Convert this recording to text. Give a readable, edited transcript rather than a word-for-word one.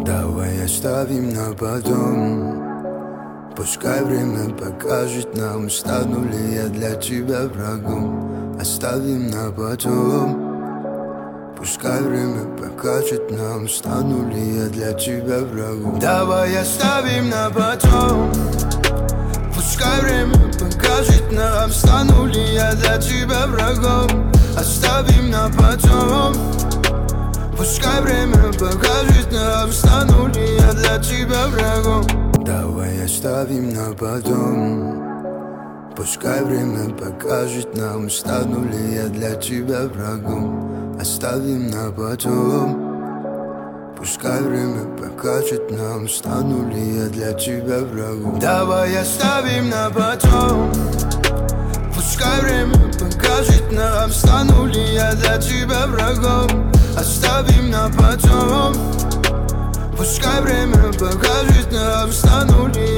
Давай оставим на потом. Пускай время покажет нам, стану ли я для тебя врагом. Оставим на потом. Пускай время покажет нам, стану ли я для тебя врагом. Давай оставим на потом. Пускай время покажет нам, стану ли я для тебя врагом. Оставим на потом. Пускай время покажет нам, стану ли я для тебя врагом. Давай оставим на потом. Пускай время покажет нам, стану ли я для тебя врагом. Оставим на потом. Пускай время покажет нам, стану ли я для тебя врагом. Давай оставим на потом. Пускай время покажет нам, стану ли я для тебя врагом. Оставим на потом. Пускай время покажет нам, стану ли